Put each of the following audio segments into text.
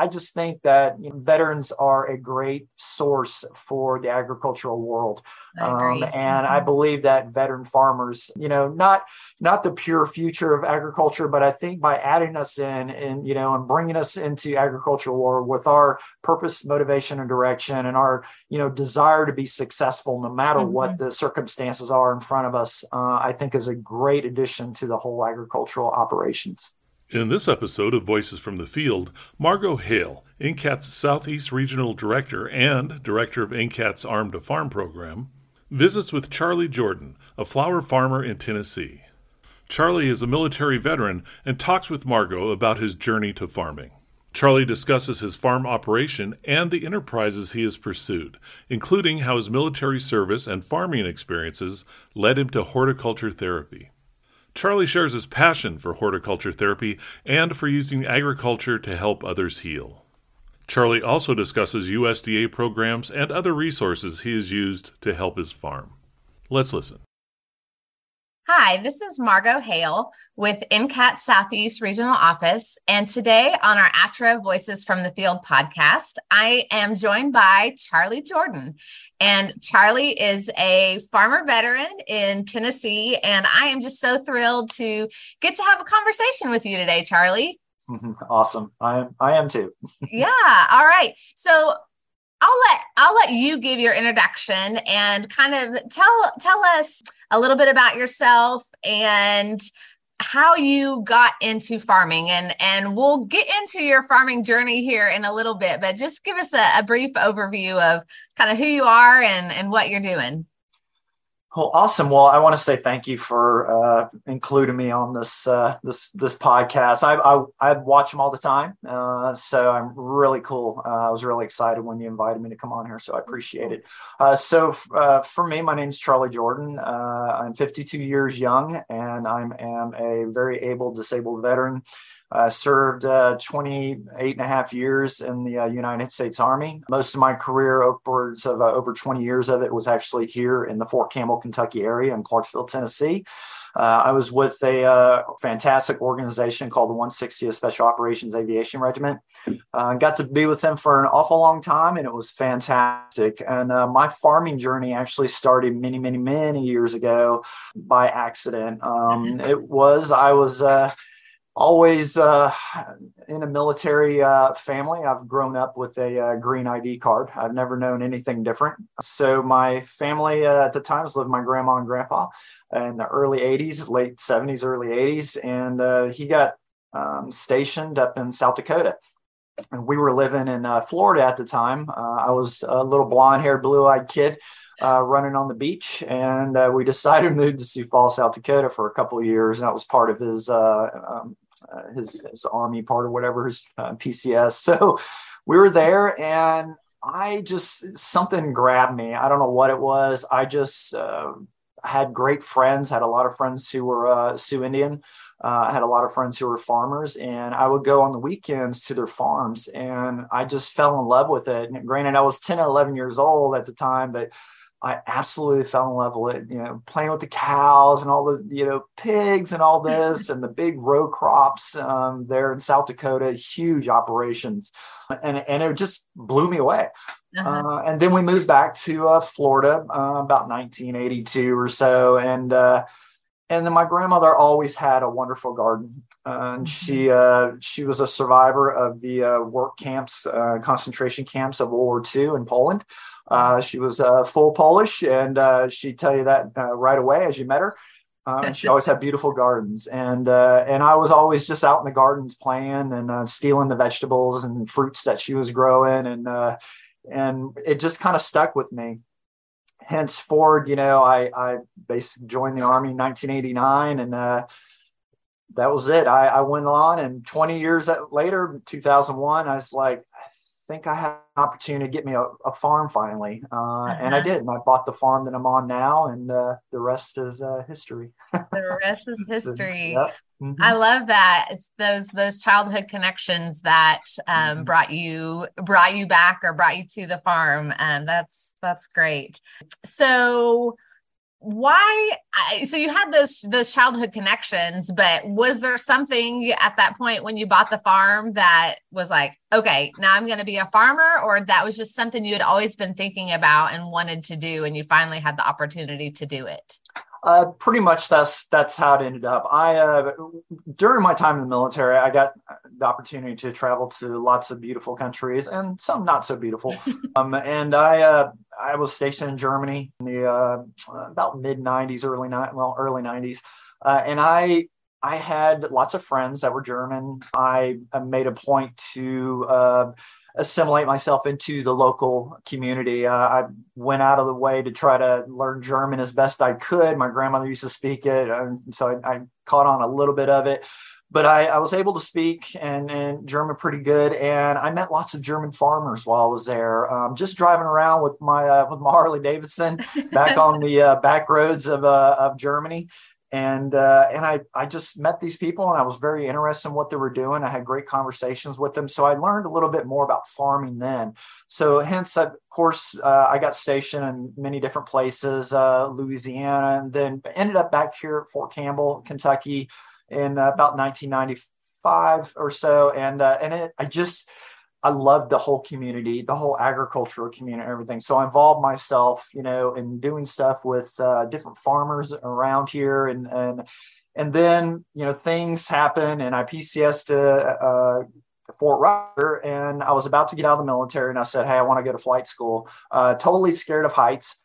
I just think that veterans are a great source for the agricultural world. I agree. And I believe that veteran farmers, not the pure future of agriculture, but I think by adding us in and bringing us into agricultural world with our purpose, motivation, and direction, and our, desire to be successful no matter what the circumstances are in front of us, I think is a great addition to the whole agricultural operations. In this episode of Voices from the Field, Margot Hale, NCAT's Southeast Regional Director and Director of NCAT's Arm to Farm program, visits with Charlie Jordan, a flower farmer in Tennessee. Charlie is a military veteran and talks with Margot about his journey to farming. Charlie discusses his farm operation and the enterprises he has pursued, including how his military service and farming experiences led him to horticulture therapy. Charlie shares his passion for horticulture therapy and for using agriculture to help others heal. Charlie also discusses USDA programs and other resources he has used to help his farm. Let's listen. Hi, this is Margot Hale with NCAT Southeast Regional Office, and today on our ATRA Voices from the Field podcast, I am joined by Charlie Jordan. And Charlie is a farmer veteran in Tennessee, and I am just so thrilled to get to have a conversation with you today, Charlie. Awesome. I am too. Yeah. All right. So I'll let you give your introduction and kind of tell us a little bit about yourself and how you got into farming, and we'll get into your farming journey here in a little bit, but just give us a brief overview of kind of who you are and what you're doing. Well, awesome. Well, I want to say thank you for including me on this podcast. I watch them all the time, so I'm really cool. I was really excited when you invited me to come on here, so I appreciate it. So for me, my name is Charlie Jordan. I'm 52 years young, and I am a very able disabled veteran. I served 28 and a half years in the United States Army. Most of my career, upwards of over 20 years of it, was actually here in the Fort Campbell, Kentucky area in Clarksville, Tennessee. I was with a fantastic organization called the 160th Special Operations Aviation Regiment. Got to be with them for an awful long time, and it was fantastic. And my farming journey actually started many, many, many years ago by accident. I was always in a military family. I've grown up with a green ID card. I've never known anything different. So my family at the time was living with my grandma and grandpa in the early 80s, late 70s, early 80s. And he got stationed up in South Dakota. And we were living in Florida at the time. I was a little blonde-haired, blue-eyed kid running on the beach, and we decided to move to Sioux Falls, South Dakota for a couple of years. And that was part of his Army part or whatever, his PCS. So we were there, and something grabbed me. I don't know what it was. I just had great friends, had a lot of friends who were Sioux Indian. I had a lot of friends who were farmers, and I would go on the weekends to their farms, and I just fell in love with it. And granted, I was 10 or 11 years old at the time, but I absolutely fell in love with it, playing with the cows and all the, pigs and all this and the big row crops there in South Dakota, huge operations. And it just blew me away. And then we moved back to Florida about 1982 or so. And then my grandmother always had a wonderful garden. And she was a survivor of the work camps, concentration camps of World War II in Poland. She was full Polish, and she'd tell you that right away as you met her. And she always had beautiful gardens, and I was always just out in the gardens playing and stealing the vegetables and fruits that she was growing, and it just kind of stuck with me. Henceforward, I basically joined the Army in 1989, and that was it. I went on, and 20 years later, 2001, I was like, I think I had an opportunity to get me a farm finally. And I did. And I bought the farm that I'm on now, and the rest is history. The rest is history. Yep. Mm-hmm. I love that. It's those childhood connections that brought you back or brought you to the farm. And that's great. So so you had those childhood connections, but was there something at that point when you bought the farm that was like, okay, now I'm going to be a farmer, or that was just something you had always been thinking about and wanted to do, and you finally had the opportunity to do it? Pretty much that's how it ended up. During my time in the military, I got the opportunity to travel to lots of beautiful countries and some not so beautiful. And I was stationed in Germany in the about mid '90s, early '90s, and I had lots of friends that were German. I made a point to assimilate myself into the local community. I went out of the way to try to learn German as best I could. My grandmother used to speak it, so I caught on a little bit of it. But I was able to speak and German pretty good, and I met lots of German farmers while I was there. Just driving around with my Harley Davidson back on the back roads of Germany. And I just met these people, and I was very interested in what they were doing. I had great conversations with them. So I learned a little bit more about farming then. So hence, of course, I got stationed in many different places, Louisiana, and then ended up back here at Fort Campbell, Kentucky in about 1995 or so. I loved the whole community, the whole agricultural community, everything. So I involved myself, in doing stuff with different farmers around here. And then, things happen, and I PCS'd to Fort Rucker, and I was about to get out of the military, and I said, hey, I want to go to flight school. Totally scared of heights.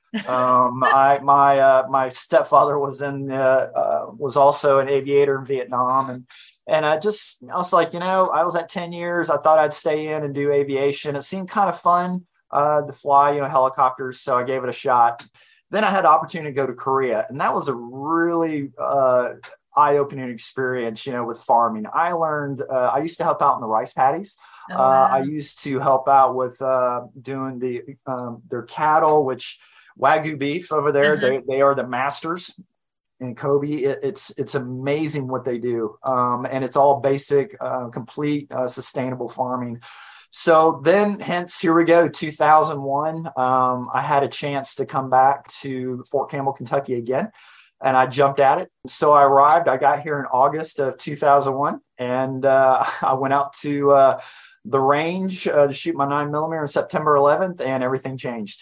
My stepfather was was also an aviator in Vietnam, and I was like, I was at 10 years. I thought I'd stay in and do aviation. It seemed kind of fun to fly, helicopters. So I gave it a shot. Then I had the opportunity to go to Korea, and that was a really eye-opening experience, with farming. I learned, I used to help out in the rice paddies. Oh, wow. I used to help out with doing their cattle, which Wagyu beef over there, they are the masters. In Kobe, it's amazing what they do. And it's all basic, complete, sustainable farming. So then, hence, here we go, 2001. I had a chance to come back to Fort Campbell, Kentucky again, and I jumped at it. So I got here in August of 2001, and I went out to the range to shoot my 9mm on September 11th, and everything changed.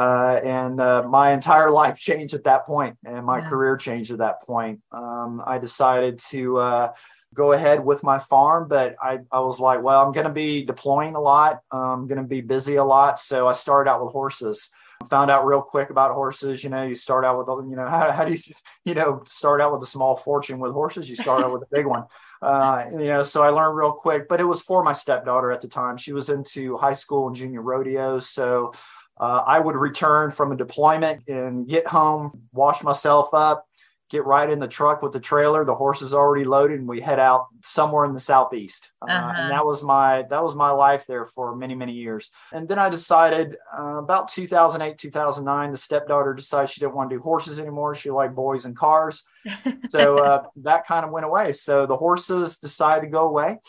My entire life changed at that point, and my career changed at that point. I decided to go ahead with my farm, but I was like, well, I'm going to be deploying a lot. I'm going to be busy a lot. So I started out with horses. Found out real quick about horses. You start out with, how do you, start out with a small fortune with horses? You start out with a big one. So I learned real quick, but it was for my stepdaughter at the time. She was into high school and junior rodeos. So I would return from a deployment and get home, wash myself up, get right in the truck with the trailer. The horse is already loaded, and we head out somewhere in the Southeast. And that was my life there for many, many years. And then I decided about 2008, 2009, the stepdaughter decided she didn't want to do horses anymore. She liked boys and cars. So that kind of went away. So the horses decided to go away,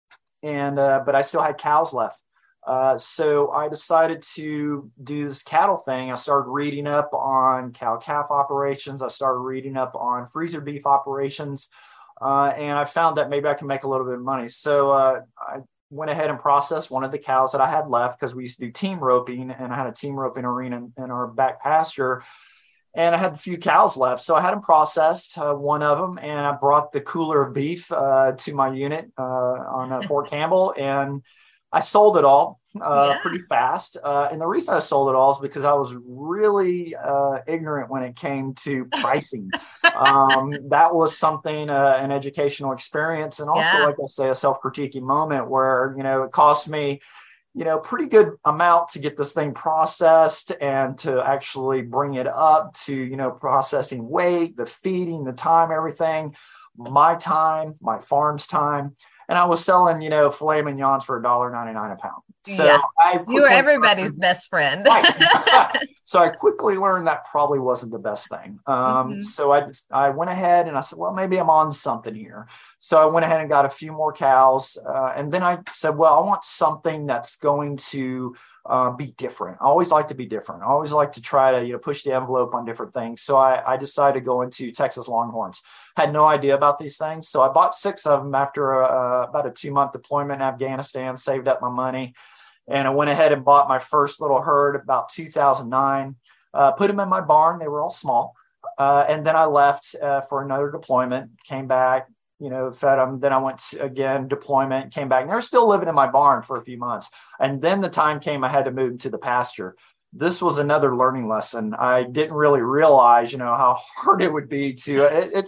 but I still had cows left. So I decided to do this cattle thing. I started reading up on cow-calf operations. I started reading up on freezer beef operations. And I found that maybe I can make a little bit of money. So I went ahead and processed one of the cows that I had left, because we used to do team roping, and I had a team roping arena in our back pasture. And I had a few cows left. So I had them processed, one of them, and I brought the cooler of beef to my unit on Fort Campbell, and I sold it all pretty fast. And the reason I sold it all is because I was really ignorant when it came to pricing. That was something, an educational experience. And also, like I say, a self-critiquing moment where, it cost me, pretty good amount to get this thing processed and to actually bring it up to, processing weight, the feeding, the time, everything, my time, my farm's time. And I was selling, filet mignons for $1.99 a pound. So you were everybody's best friend. So I quickly learned that probably wasn't the best thing. So I went ahead and I said, well, maybe I'm on something here. So I went ahead and got a few more cows. And then I said, well, I want something that's going to be different. I always like to be different. I always like to try to, push the envelope on different things. So I decided to go into Texas Longhorns. Had no idea about these things. So I bought 6 of them after about a 2-month deployment in Afghanistan, saved up my money. And I went ahead and bought my first little herd about 2009, put them in my barn. They were all small. And then I left for another deployment, came back, fed them. Then I went to, again, deployment, came back. And they were still living in my barn for a few months. And then the time came, I had to move to the pasture. This was another learning lesson. I didn't really realize, how hard it would be to,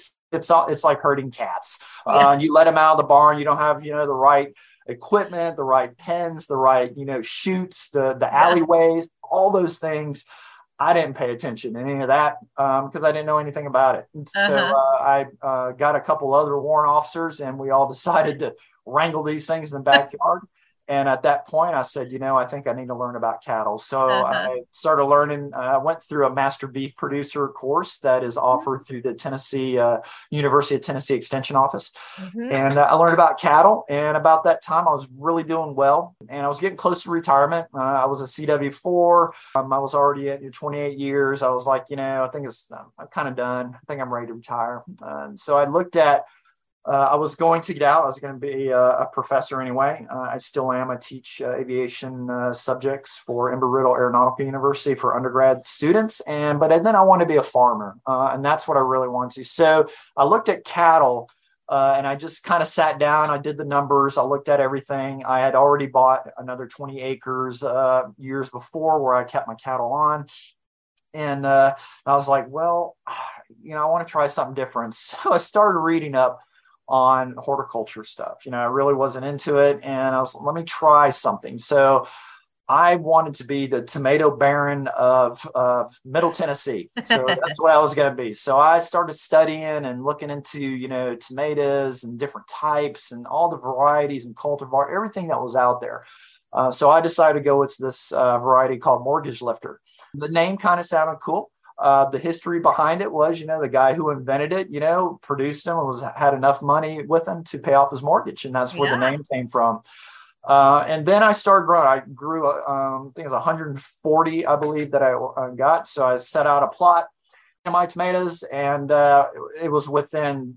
it's like herding cats. You let them out of the barn. You don't have, the right equipment, the right pens, the right, chutes, the alleyways, all those things. I didn't pay attention to any of that because I didn't know anything about it. And so I got a couple other warrant officers, and we all decided to wrangle these things in the backyard. And at that point, I said, I think I need to learn about cattle. So I started learning. I went through a master beef producer course that is offered through the Tennessee University of Tennessee Extension Office. And I learned about cattle. And about that time, I was really doing well. And I was getting close to retirement. I was a CW4. I was already at 28 years. I was like, I think I'm kind of done. I think I'm ready to retire. And so I looked at I was going to get out. I was going to be a professor anyway. I still am. I teach aviation subjects for Embry-Riddle Aeronautical University for undergrad students. But then I wanted to be a farmer, and that's what I really wanted to. So I looked at cattle, and I just kind of sat down. I did the numbers. I looked at everything. I had already bought another 20 acres years before where I kept my cattle on. And I was like, well, I want to try something different. So I started reading up on horticulture stuff. I really wasn't into it. And I was, let me try something. So I wanted to be the tomato baron of Middle Tennessee. So that's what I was going to be. So I started studying and looking into, tomatoes and different types and all the varieties and cultivar, everything that was out there. So I decided to go with this variety called Mortgage Lifter. The name kind of sounded cool. The history behind it was, the guy who invented it, produced them and had enough money with him to pay off his mortgage. And that's where the name came from. And then I started growing. I grew, I think it was 140, I believe, that I got. So I set out a plot in my tomatoes, and it was within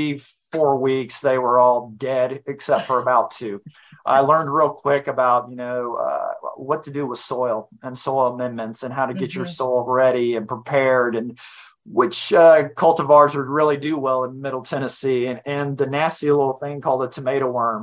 3-4 weeks, they were all dead except for about 2. I learned real quick about, what to do with soil and soil amendments and how to get your soil ready and prepared, and which cultivars would really do well in Middle Tennessee, and the nasty little thing called a tomato worm.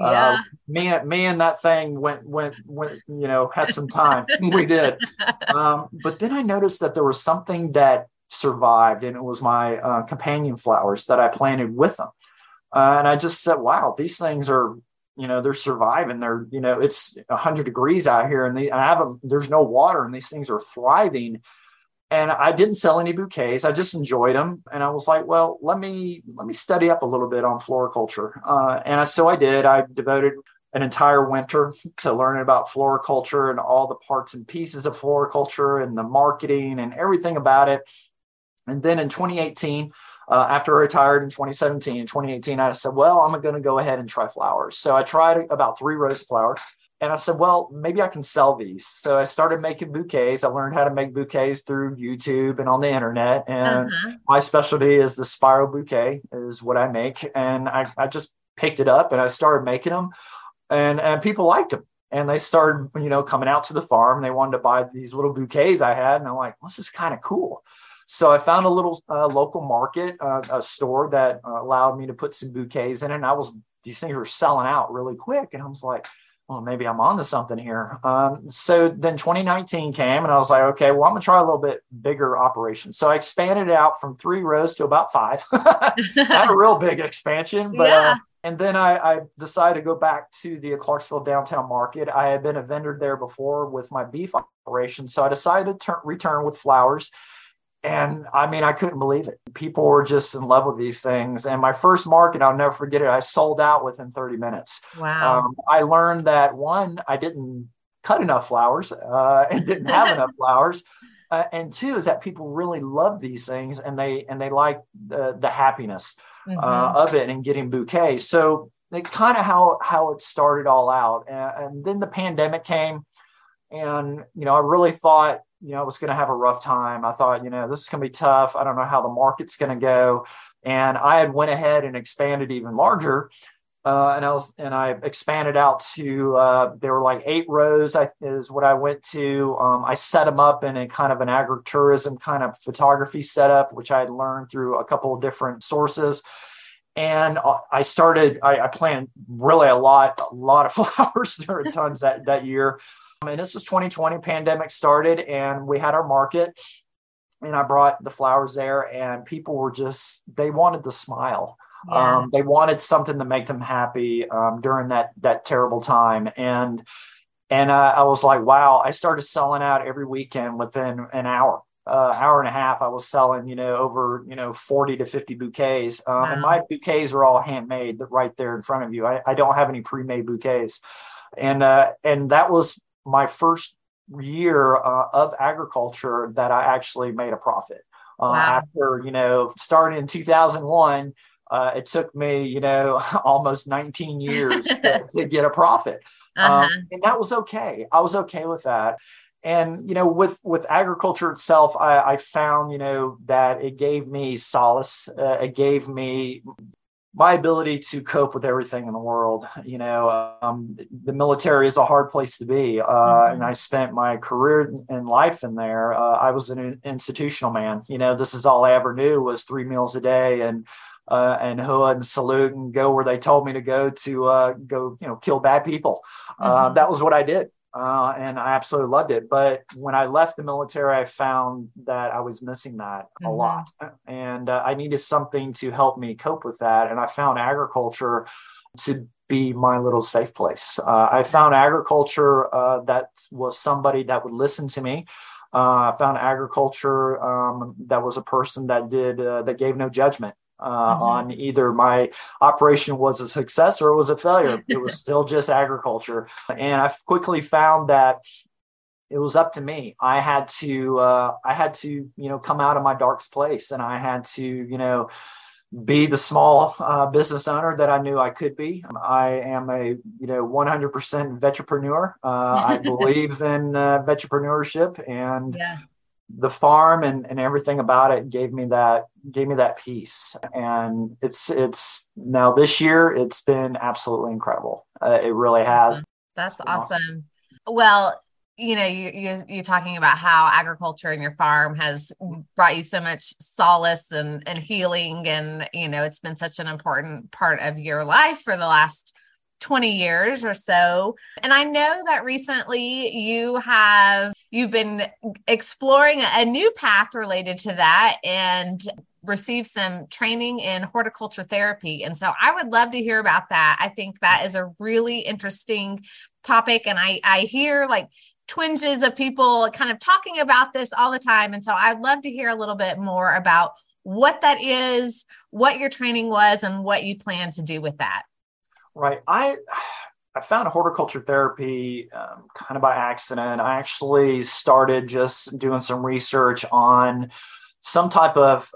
Me and that thing went, had some time. We did. But then I noticed that there was something that survived, and it was my companion flowers that I planted with them. And I just said, wow, these things are, they're surviving. They're, it's 100 degrees out here, and I have them, there's no water, and these things are thriving. And I didn't sell any bouquets. I just enjoyed them. And I was like, well, let me study up a little bit on floriculture. So I did. I devoted an entire winter to learning about floriculture and all the parts and pieces of floriculture and the marketing and everything about it. And then in 2018, after I retired in 2018, I said, well, I'm going to go ahead and try flowers. So I tried about 3 rows of flowers. And I said, well, maybe I can sell these. So I started making bouquets. I learned how to make bouquets through YouTube and on the internet. And my specialty is the spiral bouquet is what I make. And I just picked it up and I started making them, and people liked them. And they started, coming out to the farm. They wanted to buy these little bouquets I had. And I'm like, this is kind of cool. So I found a little local market, a store that allowed me to put some bouquets in it. And these things were selling out really quick. And I was like, well, maybe I'm onto something here. So then 2019 came, and I was like, okay, well, I'm going to try a little bit bigger operation. So I expanded it out from 3 rows to about 5. Not a real big expansion, but and then I decided to go back to the Clarksville downtown market. I had been a vendor there before with my beef operation. So I decided to return with flowers. And I mean, I couldn't believe it. People were just in love with these things. And my first market, I'll never forget it, I sold out within 30 minutes. Wow. I learned that, one, I didn't cut enough flowers and didn't have enough flowers. And 2 is that people really love these things, and they like the happiness. of it and getting bouquets. So it's kind of how it started all out. And then the pandemic came, and, I really thought, I was going to have a rough time. I thought, this is going to be tough. I don't know how the market's going to go. And I had went ahead and expanded even larger. And I expanded out to, there were like 8 rows is what I went to. I set them up in a kind of an agritourism kind of photography setup, which I had learned through a couple of different sources. And I planted really a lot of flowers. There were tons that year. And this was 2020, pandemic started, and we had our market, and I brought the flowers there, and people were they wanted to smile. Yeah. They wanted something to make them happy during that terrible time. And I was like, wow, I started selling out every weekend within an hour and a half. I was selling, over, 40 to 50 bouquets. Wow. And my bouquets are all handmade right there in front of you. I don't have any pre-made bouquets. And that was my first year of agriculture that I actually made a profit. Wow. After, starting in 2001, it took me, almost 19 years to get a profit. And that was okay. I was okay with that. And, with agriculture itself, I found, that it gave me solace. It gave me my ability to cope with everything in the world. The military is a hard place to be. And I spent my career and life in there. I was an institutional man. This is all I ever knew was 3 meals a day and hood and salute and go where they told me to go kill bad people. That was what I did. And I absolutely loved it. But when I left the military, I found that I was missing that a lot. And I needed something to help me cope with that. And I found agriculture to be my little safe place. I found agriculture that was somebody that would listen to me. I found agriculture that was a person that gave no judgment. On either my operation was a success or it was a failure. It was still just agriculture. And I quickly found that it was up to me. I had to, come out of my darkest place, and I had to, be the small business owner that I knew I could be. I am a 100% vetrepreneur. I believe in vegetrepreneurship, and the farm and everything about it gave me that peace. And it's now this year, it's been absolutely incredible. It really has. That's awesome. Well, you're talking about how agriculture and your farm has brought you so much solace and healing. And, it's been such an important part of your life for the last 20 years or so. And I know that recently you've been exploring a new path related to that and received some training in horticulture therapy. And so I would love to hear about that. I think that is a really interesting topic. And I hear like twinges of people kind of talking about this all the time. And so I'd love to hear a little bit more about what that is, what your training was, and what you plan to do with that. Right. I found horticulture therapy kind of by accident. I actually started just doing some research on some type of,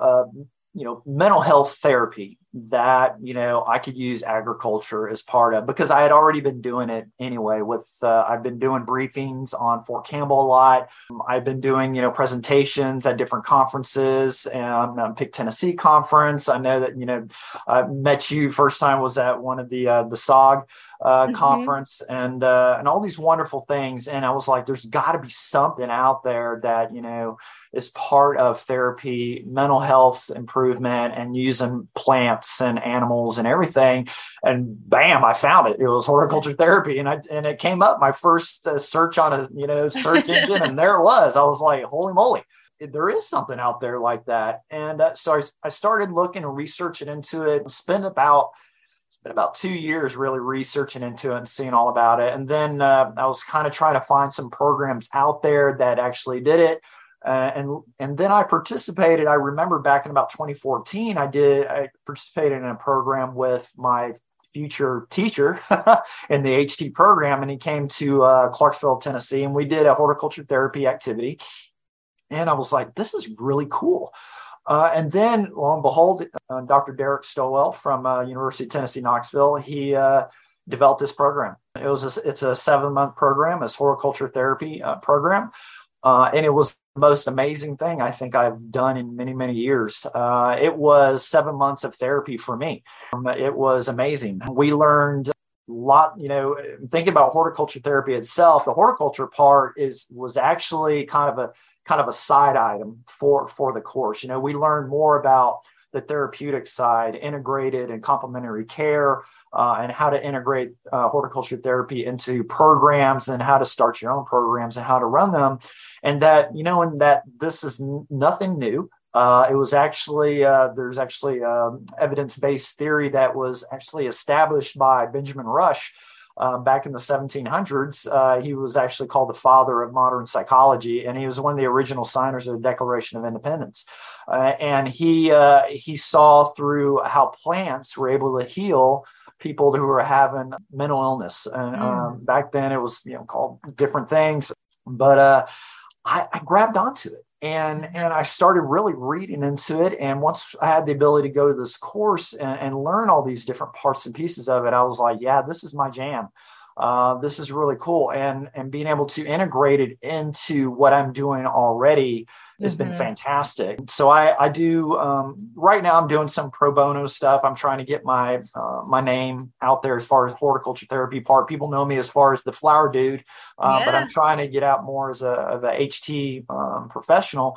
mental health therapy that, I could use agriculture as part of, because I had already been doing it anyway I've been doing briefings on Fort Campbell a lot. I've been doing, presentations at different conferences and Pick Tennessee conference. I know that, I met you first time was at one of the SOG conference and all these wonderful things. And I was like, there's got to be something out there that, is part of therapy, mental health improvement, and using plants and animals and everything. And bam, I found it. It was horticulture therapy. And it came up my first search on a, search engine. And there it was. I was like, holy moly, there is something out there like that. And so I started looking and researching into it. It's been about 2 years really researching into it and seeing all about it. And then I was kind of trying to find some programs out there that actually did it. And then I participated. I remember back in about 2014, I participated in a program with my future teacher in the HT program. And he came to Clarksville, Tennessee, and we did a horticulture therapy activity. And I was like, this is really cool. And then, lo and behold, Dr. Derek Stowell from University of Tennessee, Knoxville, he developed this program. It's a 7-month program, a horticulture therapy program. And it was the most amazing thing I think I've done in many, many years. It was 7 months of therapy for me. It was amazing. We learned a lot, thinking about horticulture therapy itself. The horticulture part was actually kind of a side item for the course. We learned more about the therapeutic side, integrated and complementary care, and how to integrate horticulture therapy into programs and how to start your own programs and how to run them. And that, and that this is nothing new. It was actually, there's actually evidence-based theory that was actually established by Benjamin Rush back in the 1700s. He was actually called the father of modern psychology, and he was one of the original signers of the Declaration of Independence. And he saw through how plants were able to heal people who were having mental illness. And back then it was called different things, but I grabbed onto it. And I started really reading into it. And once I had the ability to go to this course and learn all these different parts and pieces of it, I was like, yeah, this is my jam. This is really cool. And being able to integrate it into what I'm doing already has been fantastic. So I do, right now I'm doing some pro bono stuff. I'm trying to get my name out there as far as horticulture therapy part. People know me as far as the flower dude, but I'm trying to get out more as a HT professional.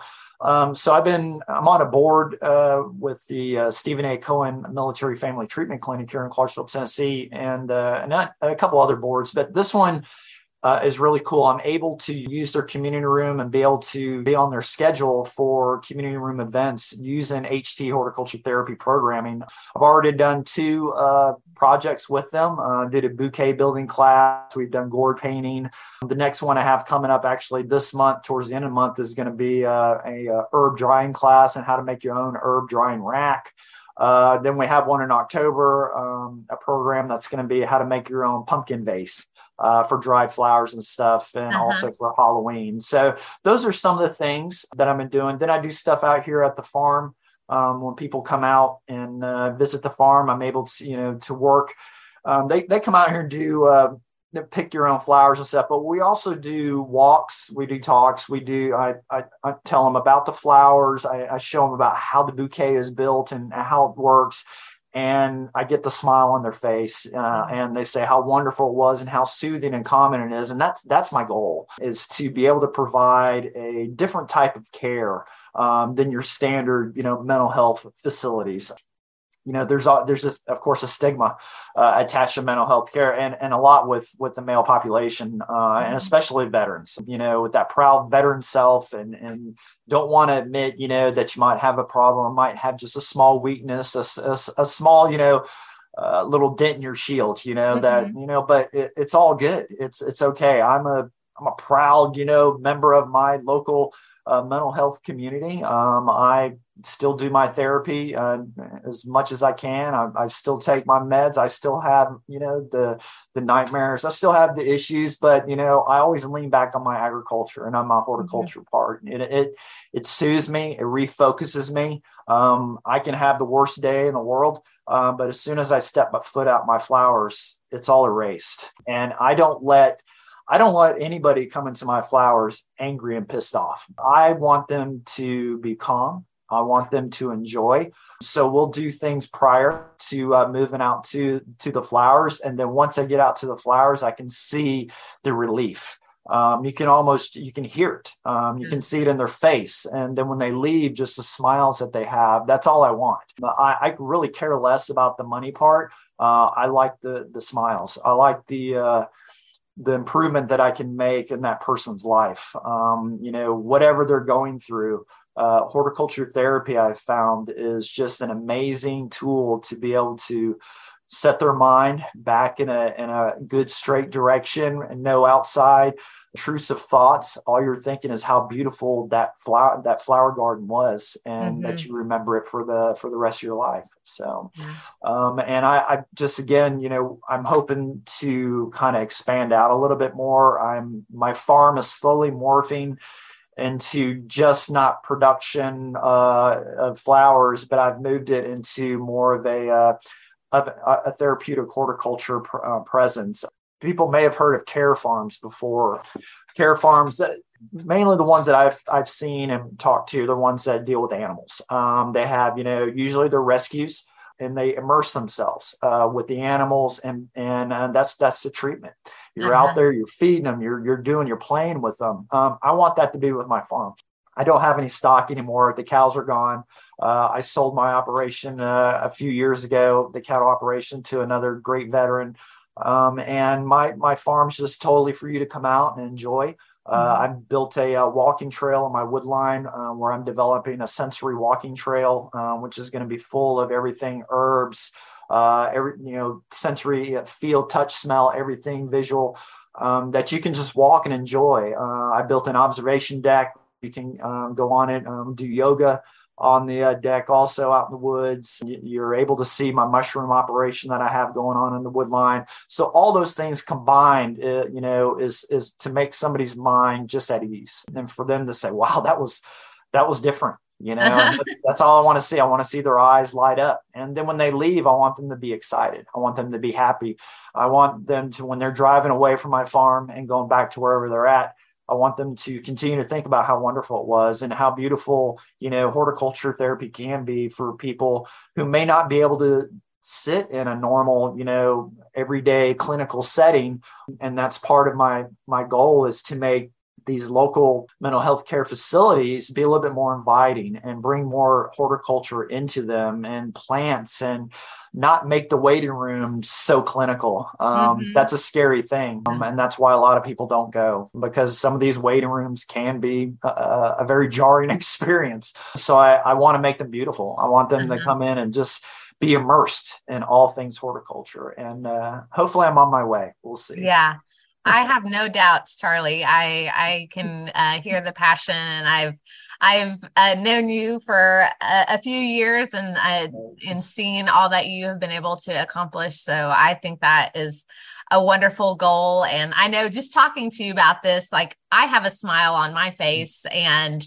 So I'm on a board with the Stephen A. Cohen Military Family Treatment Clinic here in Clarksville, Tennessee, and a couple other boards, but this one is really cool. I'm able to use their community room and be able to be on their schedule for community room events using HT horticulture therapy programming. I've already done 2 projects with them. Did a bouquet building class. We've done gourd painting. The next one I have coming up actually this month, towards the end of the month, is going to be a herb drying class and how to make your own herb drying rack. Then we have one in October, a program that's going to be how to make your own pumpkin vase. For dried flowers and stuff, and also for Halloween. So those are some of the things that I've been doing. Then I do stuff out here at the farm. When people come out and visit the farm, I'm able to, to work. They come out here and do pick your own flowers and stuff, but we also do walks. We do talks. I tell them about the flowers. I show them about how the bouquet is built and how it works. And I get the smile on their face, and they say how wonderful it was and how soothing and calming it is. And that's my goal, is to be able to provide a different type of care than your standard, mental health facilities. There's this, of course, a stigma attached to mental health care and a lot with the male population, and especially veterans, with that proud veteran self and don't want to admit, that you might have a problem or might have just a small weakness, a small, little dent in your shield, but it's all good. It's okay. I'm a proud, member of my local mental health community. I still do my therapy as much as I can. I still take my meds. I still have, the nightmares. I still have the issues, but, I always lean back on my agriculture and on my horticulture part. It soothes me. It refocuses me. I can have the worst day in the world, but as soon as I step my foot out my flowers, it's all erased. And I don't let anybody come into my flowers angry and pissed off. I want them to be calm. I want them to enjoy. So we'll do things prior to moving out to the flowers. And then once I get out to the flowers, I can see the relief. You can hear it. You can see it in their face. And then when they leave, just the smiles that they have, that's all I want. I really care less about the money part. I like the smiles. I like the improvement that I can make in that person's life. Whatever they're going through, horticulture therapy, I've found, is just an amazing tool to be able to set their mind back in a good straight direction and no outside intrusive thoughts. All you're thinking is how beautiful that flower garden was, and that you remember it for the rest of your life. So, and I just, again, I'm hoping to kind of expand out a little bit more. My farm is slowly morphing into just not production of flowers, but I've moved it into more of a therapeutic horticulture presence. People may have heard of care farms before. Care farms, mainly the ones that I've seen and talked to, the ones that deal with animals. They have, usually they're rescues, and they immerse themselves with the animals, and that's the treatment. You're out there, you're feeding them, you're playing with them. I want that to be with my farm. I don't have any stock anymore. The cows are gone. I sold my operation a few years ago, the cattle operation, to another great veteran. And my farm's just totally for you to come out and enjoy. I built a walking trail on my wood line where I'm developing a sensory walking trail, which is going to be full of everything, herbs, sensory, feel, touch, smell, everything visual, that you can just walk and enjoy. I built an observation deck. You can go on it, do yoga on the deck, also out in the woods. You're able to see my mushroom operation that I have going on in the wood line. So all those things combined, is to make somebody's mind just at ease, and for them to say, wow, that was different. That's all I want to see. I want to see their eyes light up. And then when they leave, I want them to be excited. I want them to be happy. I want them to, when they're driving away from my farm and going back to wherever they're at, I want them to continue to think about how wonderful it was and how beautiful, horticulture therapy can be for people who may not be able to sit in a normal, everyday clinical setting. And that's part of my goal, is to make these local mental health care facilities be a little bit more inviting and bring more horticulture into them and plants, and not make the waiting room so clinical. That's a scary thing. And that's why a lot of people don't go, because some of these waiting rooms can be a very jarring experience. So I want to make them beautiful. I want them to come in and just be immersed in all things horticulture. And hopefully I'm on my way. We'll see. Yeah. I have no doubts, Charlie. I can hear the passion, and I've known you for a few years, and seen all that you have been able to accomplish. So I think that is a wonderful goal. And I know, just talking to you about this, like, I have a smile on my face, and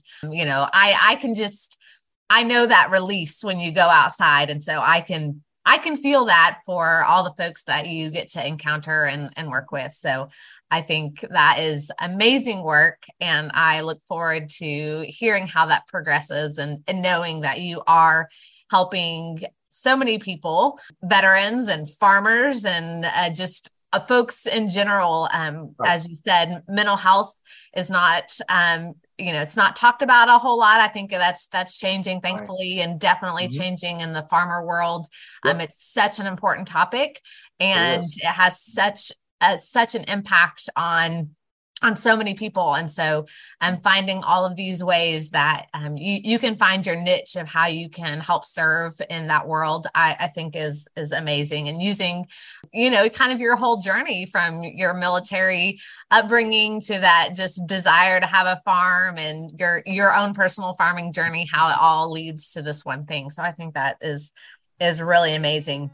I know that release when you go outside, and so I can feel that for all the folks that you get to encounter and work with. So I think that is amazing work. And I look forward to hearing how that progresses, and knowing that you are helping so many people, veterans and farmers, and just folks in general. Right. As you said, mental health is not, it's not talked about a whole lot. I think that's changing, thankfully, and definitely changing in the farmer world. Yep. It's such an important topic, and it has such an impact on so many people. And so finding all of these ways that you can find your niche of how you can help serve in that world, I think is amazing. And using, kind of your whole journey from your military upbringing to that just desire to have a farm, and your own personal farming journey, how it all leads to this one thing. So I think that is really amazing.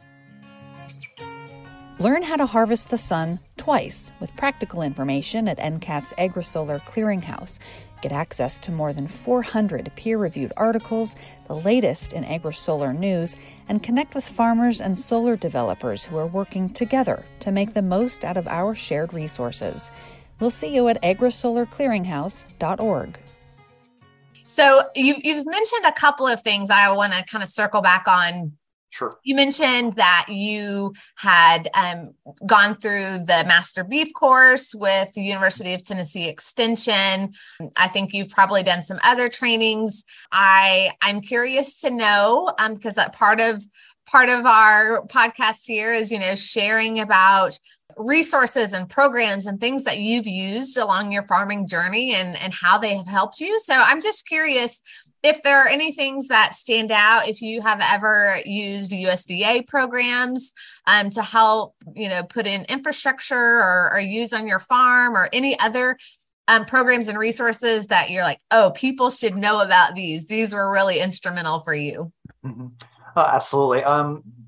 Learn how to harvest the sun twice with practical information at NCAT's AgriSolar Clearinghouse. Get access to more than 400 peer-reviewed articles, the latest in agri-solar news, and connect with farmers and solar developers who are working together to make the most out of our shared resources. We'll see you at agrisolarclearinghouse.org. So you've mentioned a couple of things I want to kind of circle back on. Sure. You mentioned that you had gone through the Master Beef course with the University of Tennessee Extension. I think you've probably done some other trainings. I'm curious to know, because that part of our podcast here is, sharing about resources and programs and things that you've used along your farming journey and how they have helped you. So I'm just curious if there are any things that stand out, if you have ever used USDA programs to help, put in infrastructure or use on your farm, or any other programs and resources that you're like, oh, people should know about these. These were really instrumental for you. Mm-hmm. Absolutely.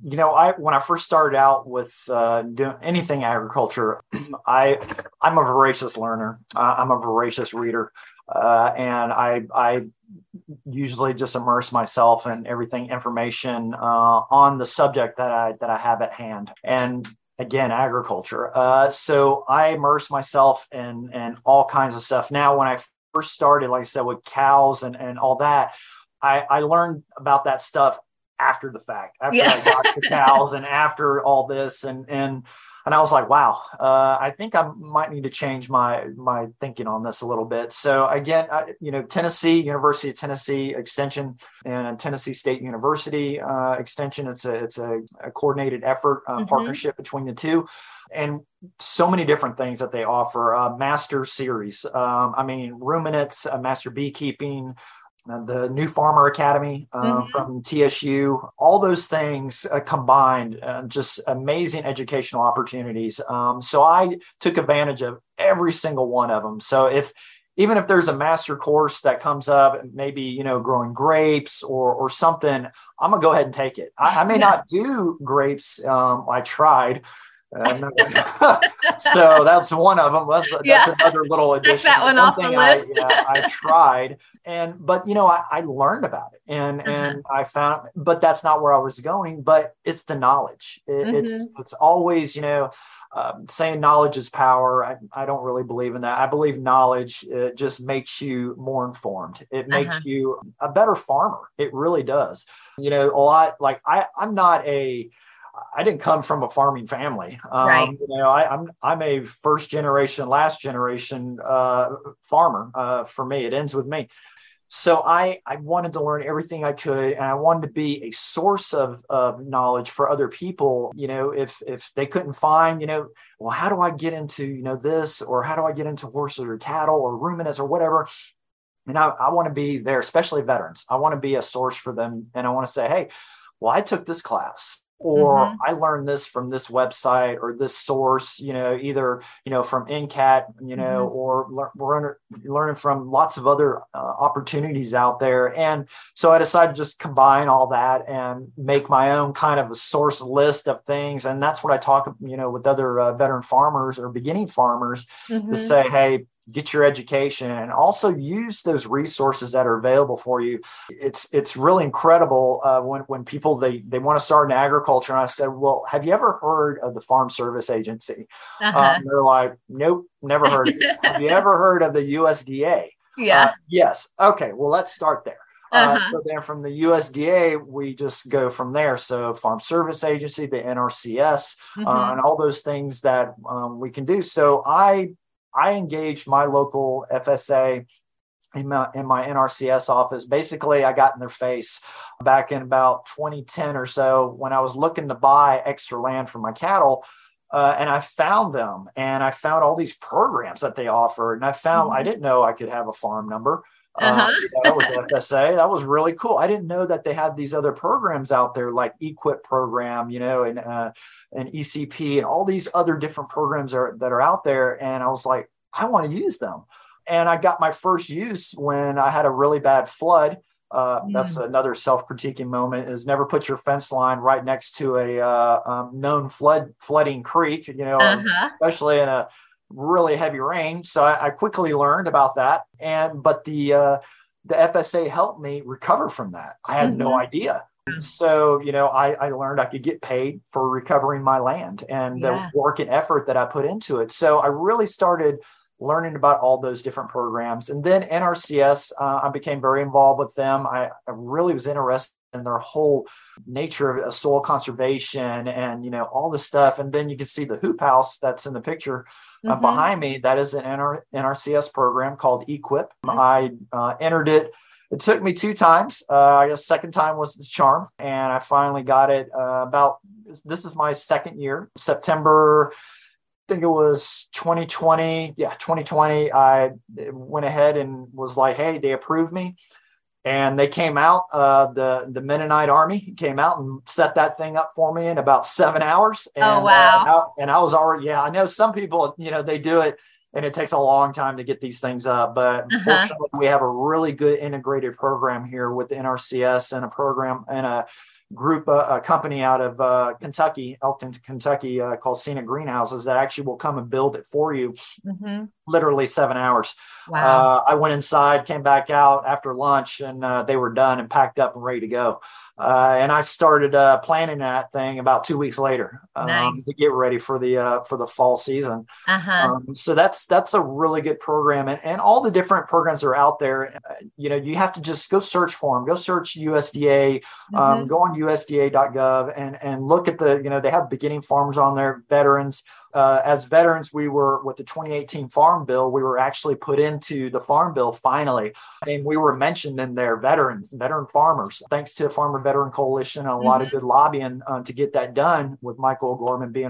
when I first started out with doing anything agriculture, I'm a voracious learner. I'm a voracious reader, and I usually just immerse myself in everything information on the subject that I have at hand. And again, agriculture. So I immerse myself in all kinds of stuff. Now, when I first started, like I said, with cows and all that, I learned about that stuff after the fact, after I got the cows and after all this. And I was like, wow, I think I might need to change my thinking on this a little bit. So again, Tennessee, University of Tennessee Extension and Tennessee State University Extension, it's a coordinated effort, partnership between the two. And so many different things that they offer, master series. Ruminants, master beekeeping, the New Farmer Academy from TSU, all those things combined, just amazing educational opportunities. So I took advantage of every single one of them. So even if there's a master course that comes up, maybe, growing grapes or something, I'm gonna go ahead and take it. I may not do grapes. I tried. So that's one of them. That's another little addition. Check that one off the list. I tried, but I learned about it, and I found, but that's not where I was going. But it's the knowledge. It's always, saying knowledge is power. I don't really believe in that. I believe knowledge just makes you more informed. It makes you a better farmer. It really does. A lot like I didn't come from a farming family. Right. I'm a first generation, last generation farmer. For me, it ends with me. So I wanted to learn everything I could, and I wanted to be a source of knowledge for other people. If they couldn't find, well, how do I get into, this, or how do I get into horses or cattle or ruminants or whatever? And I want to be there, especially veterans. I want to be a source for them. And I want to say, hey, well, I took this class, or I learned this from this website or this source, either, from NCAT, or we're learning from lots of other opportunities out there. And so I decided to just combine all that and make my own kind of a source list of things. And that's what I talk, with other veteran farmers or beginning farmers to say, hey, get your education and also use those resources that are available for you. It's really incredible when people, they want to start in agriculture. And I said, well, have you ever heard of the Farm Service Agency? They're like, nope, never heard of it. Have you ever heard of the USDA? Yeah. Yes. Okay. Well, let's start there. So then from the USDA, we just go from there. So Farm Service Agency, the NRCS, and all those things that we can do. So I engaged my local FSA in my NRCS office. Basically, I got in their face back in about 2010 or so when I was looking to buy extra land for my cattle. And I found them, and I found all these programs that they offered. And I found, I didn't know I could have a farm number with FSA. That was really cool. I didn't know that they had these other programs out there like EQIP program, and ECP and all these other different programs that are out there. And I was like, I want to use them. And I got my first use when I had a really bad flood. That's another self-critiquing moment, is never put your fence line right next to a known flooding creek, especially in a really heavy rain. So I quickly learned about that. But the FSA helped me recover from that. I had no idea. So, I learned I could get paid for recovering my land and the work and effort that I put into it. So I really started learning about all those different programs. And then NRCS, I became very involved with them. I really was interested in their whole nature of soil conservation and, all this stuff. And then you can see the hoop house that's in the picture behind me. That is an NRCS program called EQIP. I entered it. It took me 2 times. I guess second time was the charm. And I finally got it this is my second year, September, I think it was 2020. Yeah, 2020. I went ahead and was like, hey, they approved me. And they came out, the Mennonite Army came out and set that thing up for me in about 7 hours. And, oh, wow. And I was already, I know some people, they do it and it takes a long time to get these things up. But fortunately, we have a really good integrated program here with NRCS and a program and a group, a company out of Kentucky, Elkton, Kentucky, called Scenic Greenhouses that actually will come and build it for you. Literally 7 hours. Wow. I went inside, came back out after lunch, and they were done and packed up and ready to go. And I started planning that thing about 2 weeks later Nice. to get ready for the fall season. So that's a really good program, and all the different programs that are out there. You have to just go search for them. Go search USDA. Go on USDA.gov and look at they have beginning farmers on there, veterans. As veterans, we were with the 2018 Farm Bill, we were actually put into the Farm Bill finally. And we were mentioned in there, veteran farmers, thanks to Farmer Veteran Coalition and a lot of good lobbying to get that done, with Michael O'Gorman being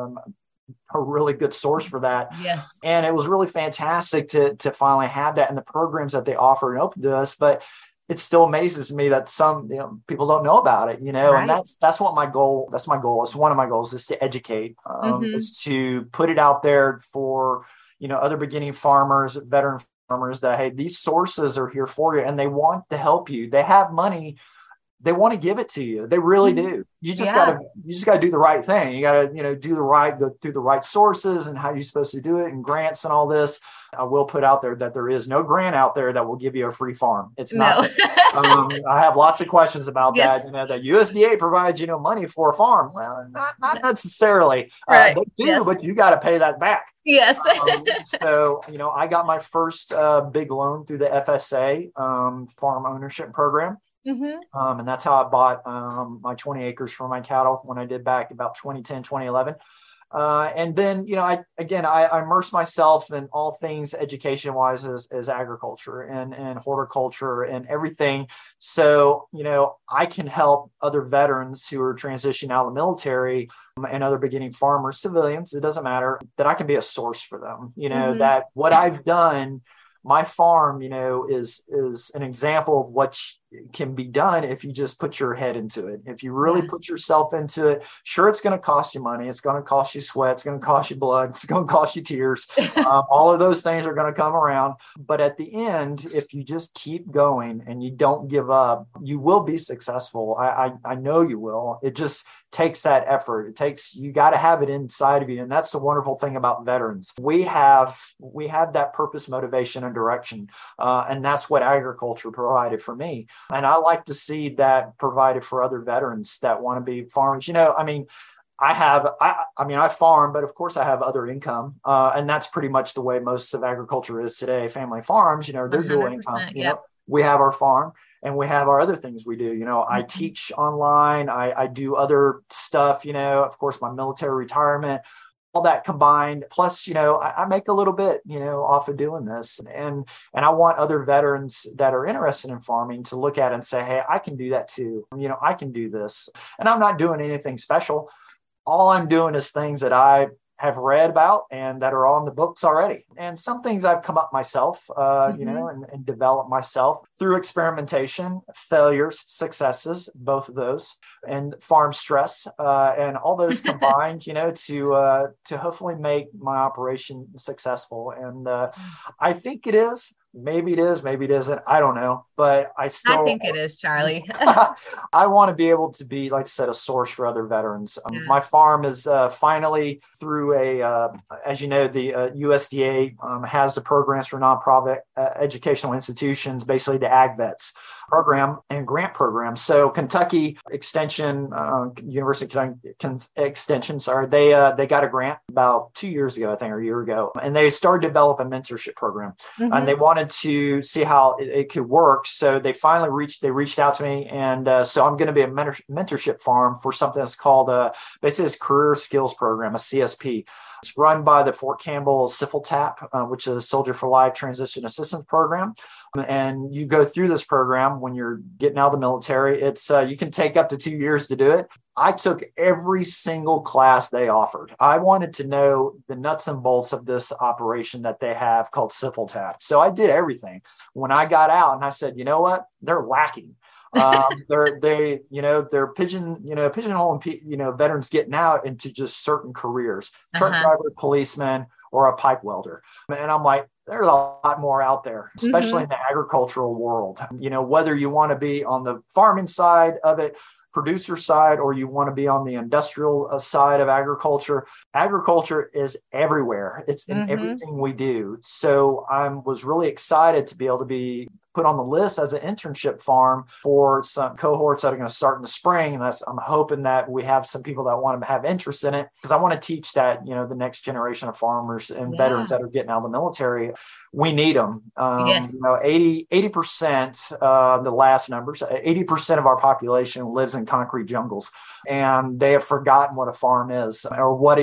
a really good source for that. Yes. And it was really fantastic to finally have that in the programs that they offer and open to us. But it still amazes me that some people don't know about it, Right. and that's what my goal. That's my goal. It's one of my goals, is to educate, is to put it out there for other beginning farmers, veteran farmers, that hey, these sources are here for you, and they want to help you. They have money. They want to give it to you. They really do. You just gotta do the right thing. You gotta, go through the right sources and how you're supposed to do it, and grants and all this. I will put out there that there is no grant out there that will give you a free farm. It's not. I have lots of questions about that. That USDA provides, money for a farm. Well, not necessarily. Right. They do, but you got to pay that back. Yes. So, I got my first big loan through the FSA farm ownership program. And that's how I bought my 20 acres for my cattle when I did back about 2010, 2011. And then, I immersed myself in all things education wise as agriculture and horticulture and everything. So, I can help other veterans who are transitioning out of the military and other beginning farmers, civilians, it doesn't matter, that I can be a source for them, that what I've done, my farm, is an example of what can be done if you just put your head into it. If you really put yourself into it, sure, it's going to cost you money. It's going to cost you sweat. It's going to cost you blood. It's going to cost you tears. All of those things are going to come around. But at the end, if you just keep going and you don't give up, you will be successful. I know you will. It just takes that effort. You got to have it inside of you. And that's the wonderful thing about veterans. We have that purpose, motivation, and direction. And that's what agriculture provided for me. And I like to see that provided for other veterans that want to be farmers. I farm, but of course I have other income. And that's pretty much the way most of agriculture is today. Family farms, they're dual income. We have our farm and we have our other things we do. I teach online. I do other stuff, of course, my military retirement, all that combined. Plus, I make a little bit, off of doing this. And I want other veterans that are interested in farming to look at it and say, hey, I can do that too. I can do this. And I'm not doing anything special. All I'm doing is things that I have read about and that are on the books already. And some things I've come up myself, and developed myself through experimentation, failures, successes, both of those, and farm stress, and all those combined, to hopefully make my operation successful. And I think it is. Maybe it is, maybe it isn't. I don't know, but I think it is, Charlie. I want to be able to be, like I said, a source for other veterans. My farm is finally through as you know, the USDA has the programs for nonprofit educational institutions, basically the Ag Vets program and grant program. So Kentucky Extension, University of Kentucky Extension, they got a grant about 2 years ago, I think, or a year ago, and they started to develop a mentorship program, and they wanted to see how it could work. So they finally reached out to me, and so I'm going to be a mentorship farm for something that's called basically this Career Skills Program, a CSP. It's run by the Fort Campbell SIFLTAP, which is Soldier for Life Transition Assistance Program. And you go through this program when you're getting out of the military. It's you can take up to 2 years to do it. I took every single class they offered. I wanted to know the nuts and bolts of this operation that they have called SIFLTAP. So I did everything. When I got out, and I said, you know what? They're lacking. They're pigeonholing, veterans getting out into just certain careers, truck driver, policeman, or a pipe welder. And I'm like, there's a lot more out there, especially in the agricultural world. Whether you want to be on the farming side of it, producer side or you want to be on the industrial side of agriculture, agriculture is everywhere. It's in everything we do. So I was really excited to be able to be put on the list as an internship farm for some cohorts that are going to start in the spring. And I'm hoping that we have some people that want to have interest in it, because I want to teach that, the next generation of farmers and veterans that are getting out of the military. We need them. 80%, the last numbers, 80% of our population lives in concrete jungles, and they have forgotten what a farm is or what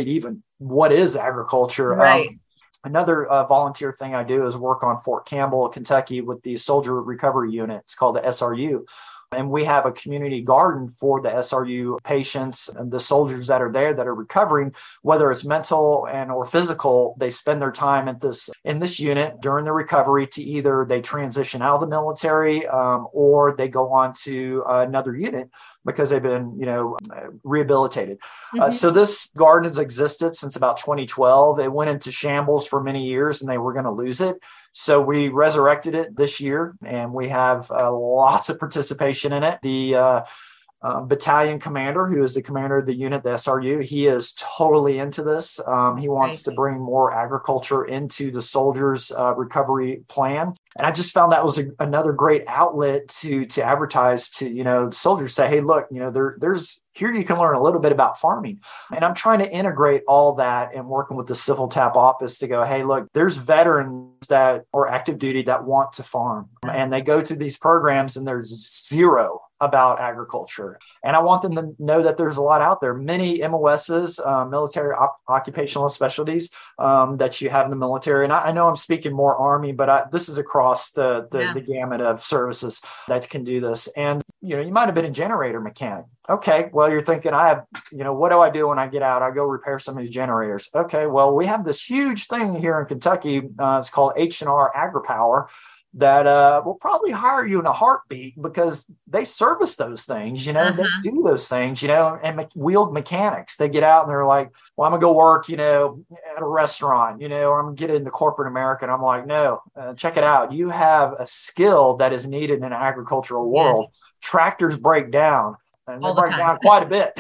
is agriculture. Right. Another volunteer thing I do is work on Fort Campbell, Kentucky with the Soldier Recovery Unit. It's called the SRU. And we have a community garden for the SRU patients and the soldiers that are there that are recovering, whether it's mental or physical. They spend their time in this unit during the recovery to either they transition out of the military or they go on to another unit because they've been, rehabilitated. So this garden has existed since about 2012. It went into shambles for many years and they were going to lose it. So we resurrected it this year, and we have lots of participation in it. The battalion commander, who is the commander of the unit, the SRU, he is totally into this. He wants to bring more agriculture into the soldiers' recovery plan. And I just found that was another great outlet to advertise to, soldiers, say, hey, look, there's here you can learn a little bit about farming. And I'm trying to integrate all that and working with the Civil TAP office to go, hey, look, there's veterans that are active duty that want to farm. And they go through these programs and there's zero about agriculture. And I want them to know that there's a lot out there. Many MOSs, military occupational specialties that you have in the military. And I know I'm speaking more Army, but this is across the gamut of services that can do this. And, you might have been a generator mechanic. Okay, well, you're thinking, what do I do when I get out? I go repair some of these generators. Okay, well, we have this huge thing here in Kentucky. It's called H&R AgriPower that will probably hire you in a heartbeat because they service those things, they do those things, and wheeled mechanics. They get out and they're like, well, I'm gonna go work, at a restaurant, or I'm gonna get into corporate America. And I'm like, no, check it out. You have a skill that is needed in an agricultural world. Yes. Tractors break down. And they break down quite a bit.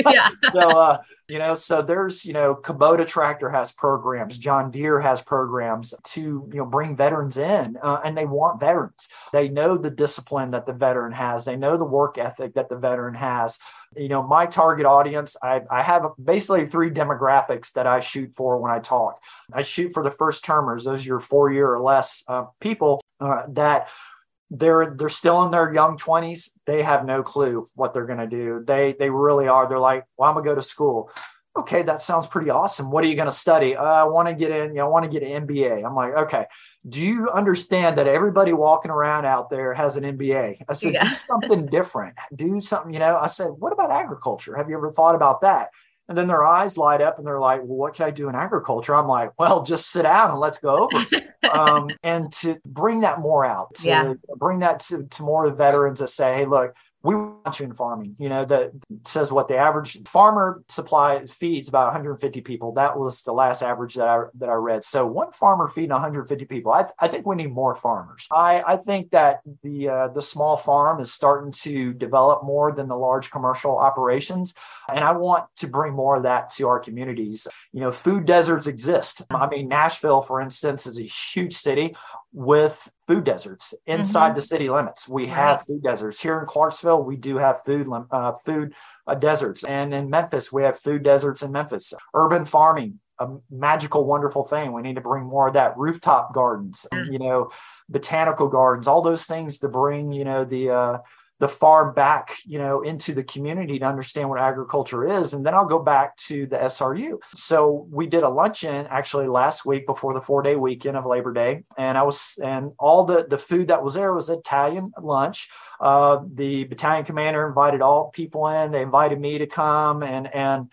So there's, Kubota tractor has programs. John Deere has programs to, bring veterans in, and they want veterans. They know the discipline that the veteran has. They know the work ethic that the veteran has. My target audience, I have basically 3 demographics that I shoot for when I talk. I shoot for the first termers. Those are your 4-year or less people that they're still in their young 20s. They have no clue what they're going to do. They really are. They're like, well, I'm going to go to school. Okay, that sounds pretty awesome. What are you going to study? I want to get in, I want to get an MBA. I'm like, okay, do you understand that everybody walking around out there has an MBA? I said, do something different. Do something, I said, what about agriculture? Have you ever thought about that? And then their eyes light up and they're like, well, what can I do in agriculture? I'm like, well, just sit down and let's go over it. And to bring that more out, to bring that to more veterans that say, hey, look, we want you in farming, that says what the average farmer feeds about 150 people. That was the last average that I read. So one farmer feeding 150 people. I think we need more farmers. I think that the small farm is starting to develop more than the large commercial operations. And I want to bring more of that to our communities. Food deserts exist. Nashville, for instance, is a huge city with food deserts inside the city limits. We have food deserts here in Clarksville. We do have food deserts, and in Memphis we have food deserts in Memphis. Urban farming, a magical, wonderful thing. We need to bring more of that. Rooftop gardens, botanical gardens, all those things to bring the farm back, into the community to understand what agriculture is. And then I'll go back to the SRU. So we did a luncheon actually last week before the 4-day weekend of Labor Day. And all the food that was there was Italian lunch. The battalion commander invited all people in. They invited me to come and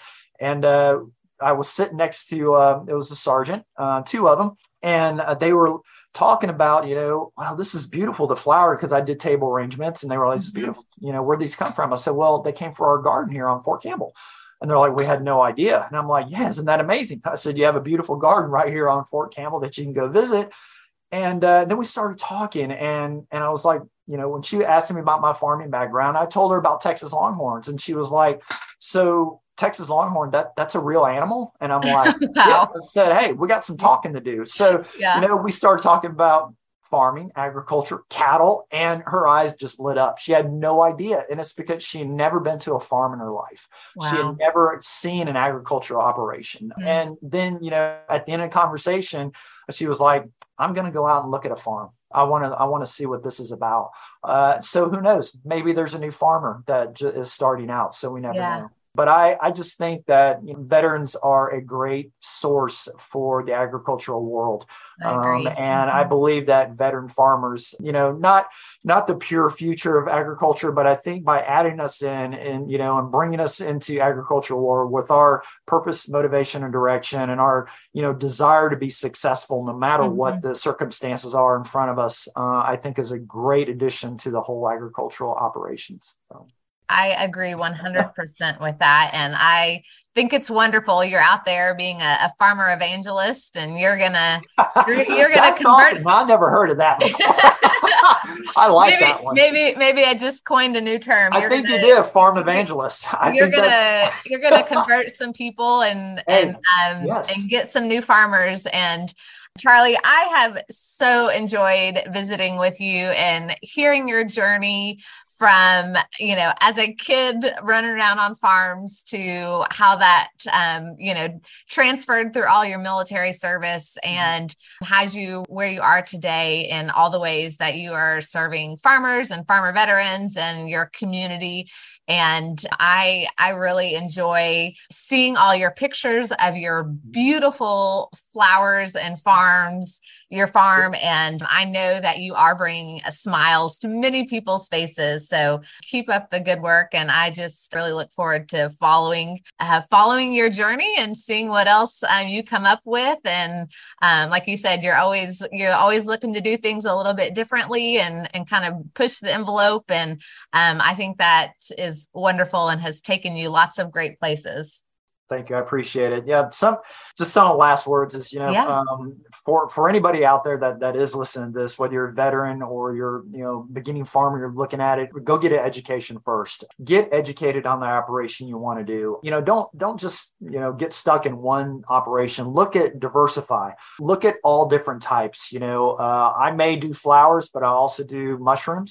I was sitting next to, it was a sergeant, 2 of them. And they were talking about, wow, this is beautiful, the flower, because I did table arrangements and they were like, this is beautiful. Where'd these come from? I said, well, they came for our garden here on Fort Campbell. And they're like, we had no idea. And I'm like, yeah, isn't that amazing? I said, you have a beautiful garden right here on Fort Campbell that you can go visit. And then we started talking and I was like, when she asked me about my farming background, I told her about Texas Longhorns, and she was like, so Texas Longhorn, that's a real animal? And I'm like, Wow. yeah. I said, hey, we got some talking to do. So, we started talking about farming, agriculture, cattle, and her eyes just lit up. She had no idea. And it's because she had never been to a farm in her life. Wow. She had never seen an agricultural operation. Mm-hmm. And then, at the end of the conversation, she was like, I'm going to go out and look at a farm. I want to see what this is about. So who knows? Maybe there's a new farmer that is starting out. So we never know. But I just think that veterans are a great source for the agricultural world. And I believe that veteran farmers, not the pure future of agriculture, but I think by adding us in and bringing us into agricultural world with our purpose, motivation, and direction, and our, desire to be successful no matter what the circumstances are in front of us, I think is a great addition to the whole agricultural operations. So. I agree 100% with that. And I think it's wonderful. You're out there being a farmer evangelist, and you're going to convert. Awesome. I never heard of that before. I like that one. Maybe I just coined a new term. I think you did, farm evangelist. You're going to convert some people and get some new farmers. And Charlie, I have so enjoyed visiting with you and hearing your journey from, as a kid running around on farms to how that, transferred through all your military service and has you where you are today in all the ways that you are serving farmers and farmer veterans and your community. And I really enjoy seeing all your pictures of your beautiful flowers and your farm. And I know that you are bringing smiles to many people's faces. So keep up the good work. And I just really look forward to following your journey and seeing what else you come up with. And like you said, you're always looking to do things a little bit differently and kind of push the envelope. And I think that is wonderful and has taken you lots of great places. Thank you. I appreciate it. Yeah. Some last words is, for anybody out there that is listening to this, whether you're a veteran or you're, beginning farmer, you're looking at it, go get an education first. Get educated on the operation you want to do. Don't just, get stuck in one operation. Diversify. Look at all different types. I may do flowers, but I also do mushrooms.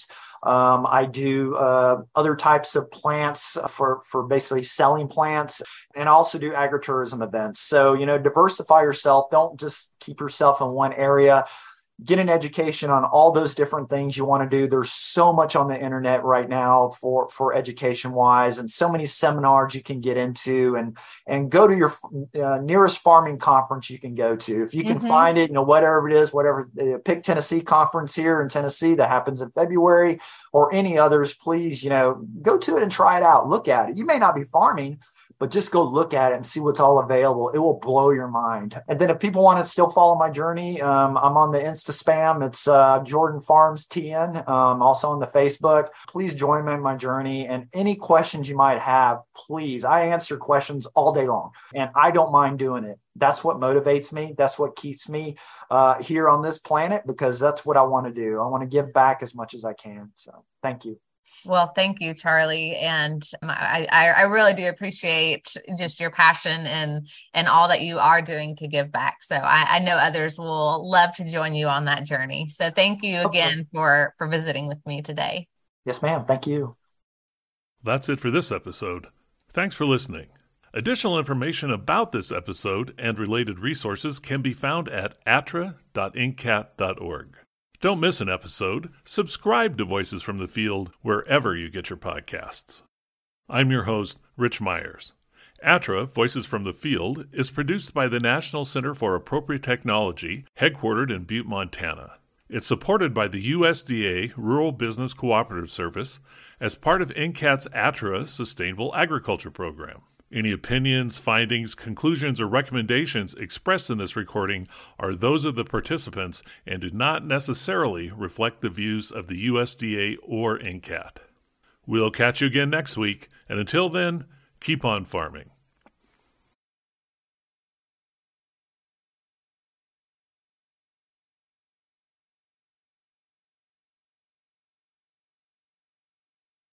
I do other types of plants for basically selling plants, and also do agritourism events. So, diversify yourself. Don't just keep yourself in one area. Get an education on all those different things you want to do. There's so much on the internet right now for education wise, and so many seminars you can get into, and go to your nearest farming conference you can go to. If you can find it, whatever it is, pick Tennessee conference here in Tennessee that happens in February, or any others, please, go to it and try it out. Look at it. You may not be farming, but just go look at it and see what's all available. It will blow your mind. And then if people want to still follow my journey, I'm on the Insta spam. It's Jordan Farms TN, also on the Facebook. Please join me in my journey. And any questions you might have, please. I answer questions all day long, and I don't mind doing it. That's what motivates me. That's what keeps me here on this planet, because that's what I want to do. I want to give back as much as I can. So thank you. Well, thank you, Charlie. And I really do appreciate just your passion and all that you are doing to give back. So I know others will love to join you on that journey. So thank you again for visiting with me today. Yes, ma'am. Thank you. That's it for this episode. Thanks for listening. Additional information about this episode and related resources can be found at atra.incat.org. Don't miss an episode. Subscribe to Voices from the Field wherever you get your podcasts. I'm your host, Rich Myers. ATRA, Voices from the Field, is produced by the National Center for Appropriate Technology, headquartered in Butte, Montana. It's supported by the USDA Rural Business Cooperative Service as part of NCAT's ATRA Sustainable Agriculture Program. Any opinions, findings, conclusions, or recommendations expressed in this recording are those of the participants and do not necessarily reflect the views of the USDA or NCAT. We'll catch you again next week, and until then, keep on farming.